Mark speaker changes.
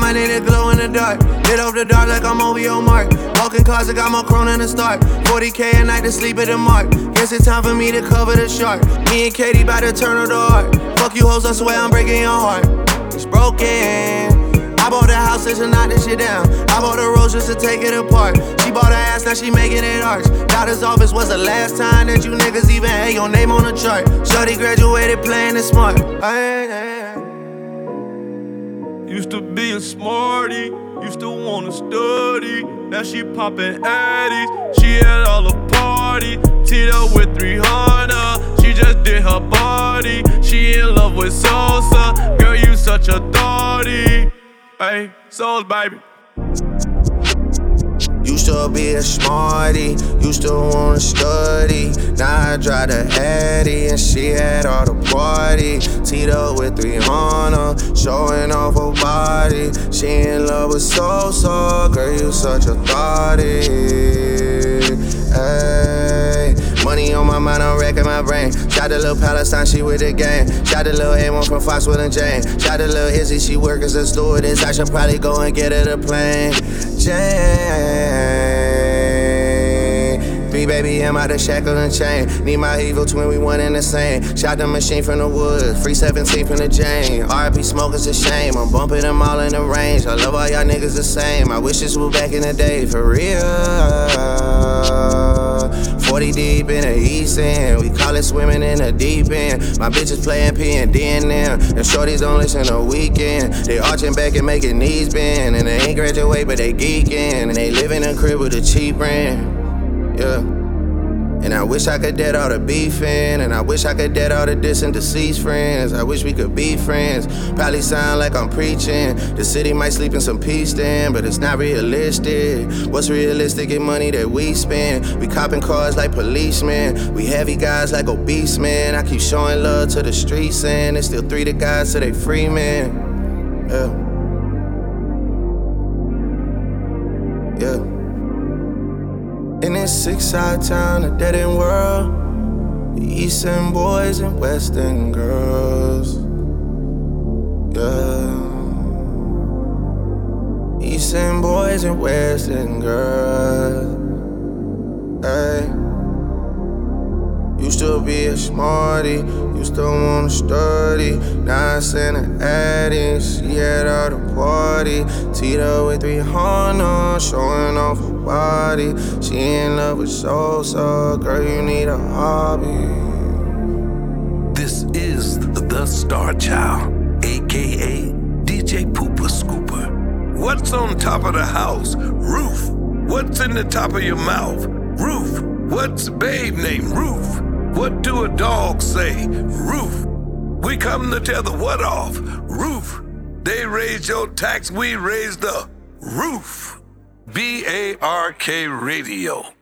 Speaker 1: my nigga glow in the dark. Lit up the dark like I'm OVO Mark. Walking cars, I got more chrome than the start. 40K a night to sleep at the mark. Guess it's time for me to cover the shark. Me and Katie bout to turn on the art. Fuck you hoes, I swear I'm breaking your heart. It's broken. I bought the house just to knock this shit down. I bought the rose just to take it apart. She bought her ass, now she making it arch. Doctor's office was the last time that you niggas even had your name on the chart. Shorty graduated playing it smart.
Speaker 2: Used to be a smarty, used to wanna study. Now she poppin' addies, she at all the party. Teed up with 300, she just did her body. She in love with Sosa, girl you such a thotty. Hey, Souls baby.
Speaker 1: Used to be a smarty, used to wanna study. Now I drive the Addy and she had all the party. Teed up with 300, showing off her body. She in love with Sosa, girl you such a thotty. Ay. Money on my mind, I'm wrecking my brain. Shot the little Palestine, she with the gang. Shot the little A1 from Foxwood and Jane. Shot the little Izzy, she work as a stewardess. I should probably go and get her the plane. Jane, B baby, I'm out the shackle and chain. Need my evil twin, we one in the same. Shot the machine from the woods, free 17 from the Jane. RP smoke is a shame, I'm bumping them all in the range. I love all y'all niggas the same. I wish this was back in the day, for real. 40 deep in the east end, we call it swimming in the deep end. My bitches playing P&D and them, and shorties don't listen the weekend. They arching back and making knees bend, and they ain't graduate but they geeking, and they live in a crib with a cheap rent. Yeah. And I wish I could dead all the beefing, and I wish I could dead all the distant deceased friends. I wish we could be friends. Probably sound like I'm preaching. The city might sleep in some peace then, but it's not realistic. What's realistic in money that we spend? We copping cars like policemen. We heavy guys like obese men. I keep showing love to the streets, and there's still 3 to guys till they free men. Yeah. In this 6-side town, a dead-end world, the East End boys and West End girls. Yeah. East End boys and West End girls. Hey. Used to be a smarty, used to wanna study. Now I send an addy, she had all the party. Teed up with 300, showing off her body. She in love with Sosa, girl you need a hobby.
Speaker 3: This is the Star Child, aka DJ Pooper Scooper. What's on top of the house? Roof. What's in the top of your mouth? Roof. What's babe name? Roof. What do a dog say? Roof. We come to tell the what off. Roof. They raised your tax, we raised the roof. BARK Radio.